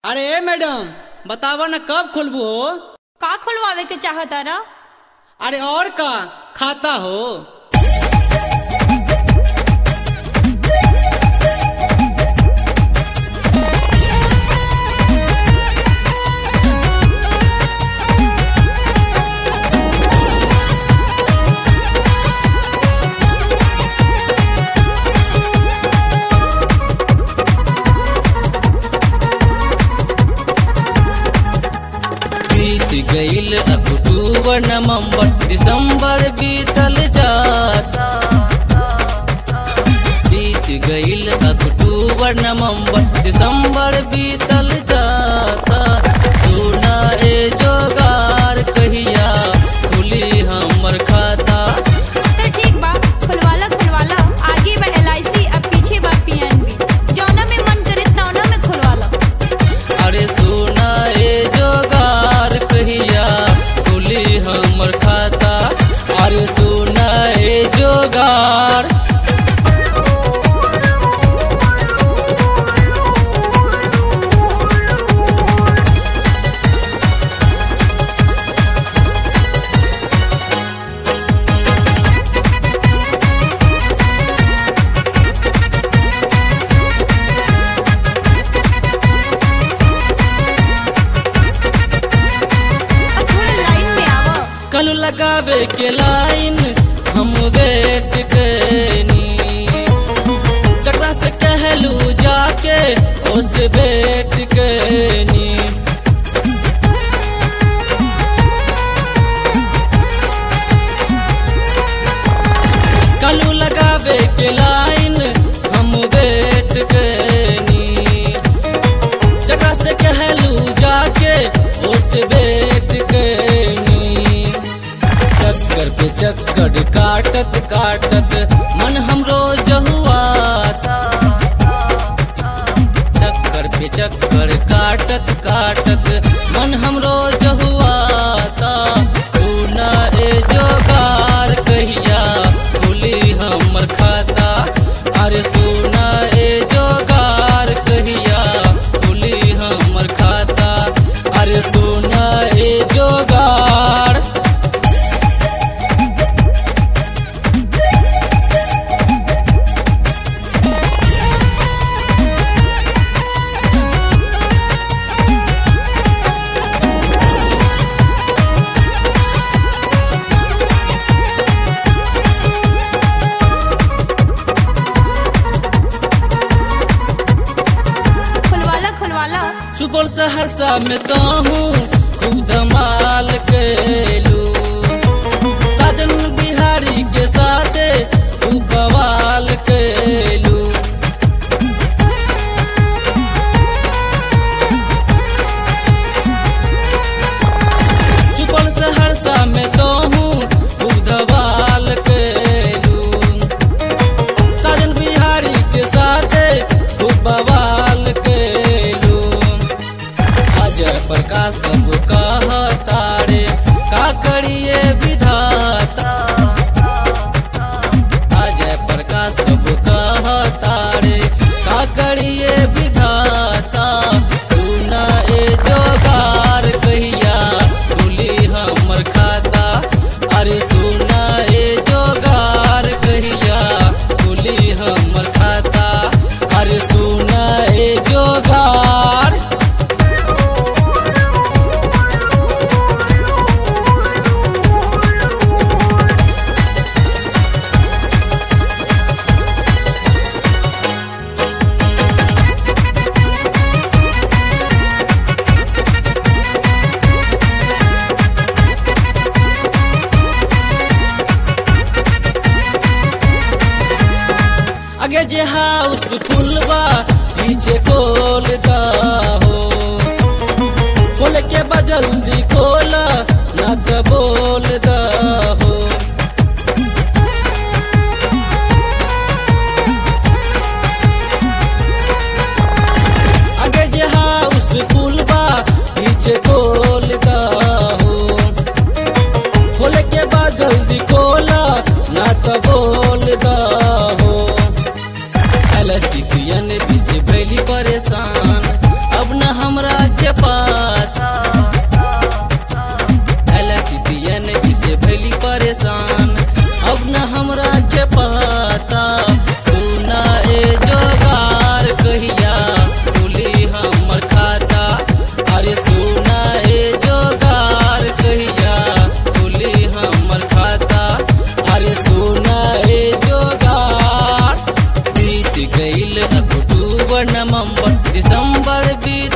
अरे मैडम बतावा ना कब खोलबू हो। का खुलवावे के चाहता रा? अरे और का खाता हो। बीत गईल अक्टूबर नवंबर दिसंबर बीतल जाता। बीत गईल अक्टूबर नवंबर दिसंबर बीतल जाता। सुना ए जोगार कहिया खुली हमर खाता। तो ठीक बा, खुलवाला आगे बा LIC अब पीछे बा PNB। जौना में मन करे तौना में खुलवाला। अरे सुना ए जोगार कहिया खुली हमर खाता। अरे सुना ए जोगार। अब थोड़ा लाइन में आवा। कल लगावे के लाइन हम वेट कैनी। जकरा से कहलू जाके उस वेट कैनी। कलू लगावे के लाइन हम वेट कैनी। जकरा से कहलू जाके उस वेट कैनी। चक्कर पे चक्कर काटत काटत मन हमरो जहुआता। चक्कर पे चक्कर काटत काटत मन हमरो जहुआता। सुना ए जोगार कहिया खुली हमर खाता। अरे सुना ए जोगार कहिया खुली हमर खाता। अरे सुना ए जोगार। खुलवाला। सुपौल सहरसा में कहूँ खूब धमाल कैलू। साजन बिहारी के साथे खूब बवाल कैलू। सुपौल सहरसा में कहूँ खूब धमाल कैलू। साजन बिहारी के साथे खूब बवाल कैलू। अजय प्रकाश कब कहतारे का करिए विधाता। अजय प्रकाश कब कहतारे का करिए विधाता। सुना ए जोगार कहिया खुली हमर खाता। अरे सुना ए जोगार कहिया खुली हमर खाता। अरे सुना ए जोगार। आगे जे हाउस फुलवा पीछे खोल हो। खोल के बजल्दी खोला न तो बोल हो। आगे जे हाउस फुलवा पीछे खोल हो। खोल के बजल्दी खोला न तो बोल हो। LIC PNB से भैली परेशान अब न हमरा के पाता LIC से भैली परेशान अब न हमरा के पाता सुना ए जोगार कहिया खुली हमर खाता अरे सुना ए जोगार कहिया खुली हमर खाता अरे सुना ए जोगार बीत गईल अक्टूबर नवंबर दिसंबर बीत